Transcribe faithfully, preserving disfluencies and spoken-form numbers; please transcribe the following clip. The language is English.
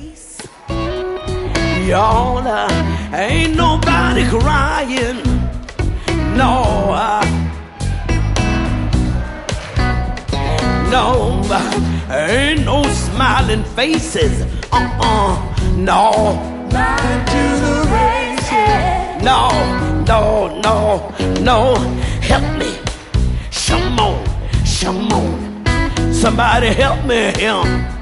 face. Y'all, uh, ain't nobody crying. No, uh, no, uh, ain't no smiling faces. Uh-uh, no. Ride to the races. No, no, no, no. Help me. Come on, come on. Somebody help me here.